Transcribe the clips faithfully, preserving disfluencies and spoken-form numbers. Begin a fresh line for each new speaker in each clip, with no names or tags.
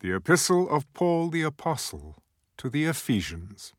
The Epistle of Paul the Apostle to the Ephesians.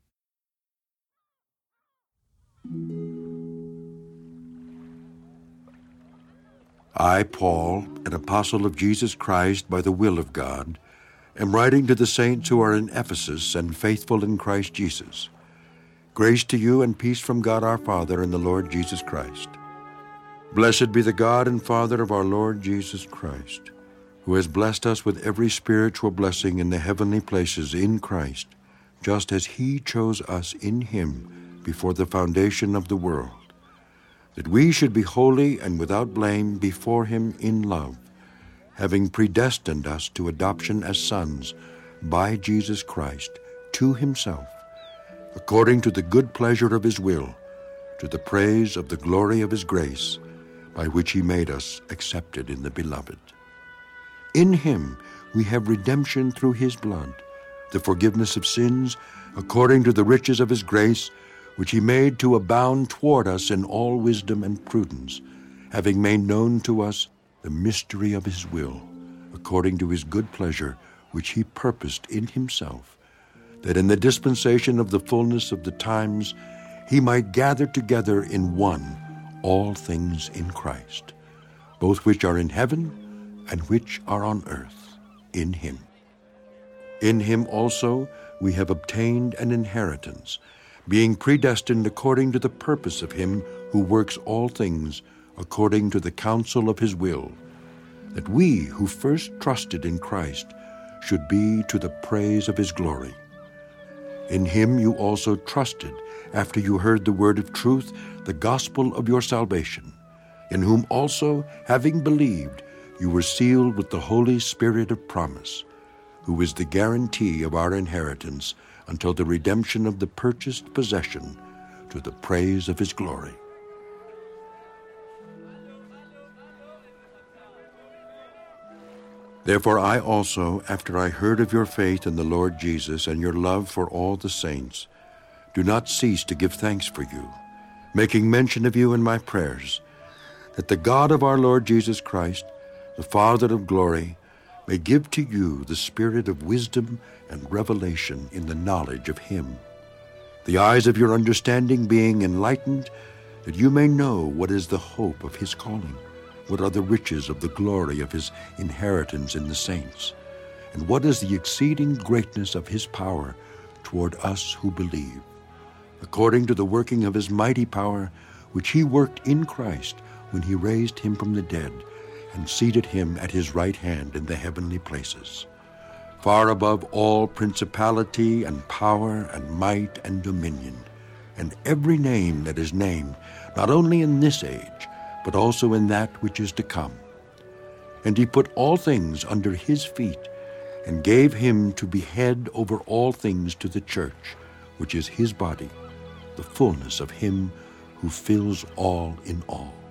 I, Paul, an apostle of Jesus Christ by the will of God, am writing to the saints who are in Ephesus and faithful in Christ Jesus. Grace to you and peace from God our Father and the Lord Jesus Christ. Blessed be the God and Father of our Lord Jesus Christ, who has blessed us with every spiritual blessing in the heavenly places in Christ, just as he chose us in him before the foundation of the world, that we should be holy and without blame before him in love, having predestined us to adoption as sons by Jesus Christ to himself, according to the good pleasure of his will, to the praise of the glory of his grace, by which he made us accepted in the Beloved. In him we have redemption through his blood, the forgiveness of sins, according to the riches of his grace, which he made to abound toward us in all wisdom and prudence, having made known to us the mystery of his will, according to his good pleasure, which he purposed in himself, that in the dispensation of the fullness of the times he might gather together in one all things in Christ, both which are in heaven and which are on earth, in him. In him also we have obtained an inheritance, being predestined according to the purpose of him who works all things according to the counsel of his will, that we who first trusted in Christ should be to the praise of his glory. In him you also trusted after you heard the word of truth, the gospel of your salvation, in whom also, having believed, you were sealed with the Holy Spirit of promise, who is the guarantee of our inheritance until the redemption of the purchased possession, to the praise of his glory. Therefore I also, after I heard of your faith in the Lord Jesus and your love for all the saints, do not cease to give thanks for you, making mention of you in my prayers, that the God of our Lord Jesus Christ, the Father of glory, may give to you the spirit of wisdom and revelation in the knowledge of him, the eyes of your understanding being enlightened, that you may know what is the hope of his calling, what are the riches of the glory of his inheritance in the saints, and what is the exceeding greatness of his power toward us who believe, according to the working of his mighty power, which he worked in Christ when he raised him from the dead, and seated him at his right hand in the heavenly places, far above all principality and power and might and dominion, and every name that is named, not only in this age, but also in that which is to come. And he put all things under his feet, and gave him to be head over all things to the church, which is his body, the fullness of him who fills all in all.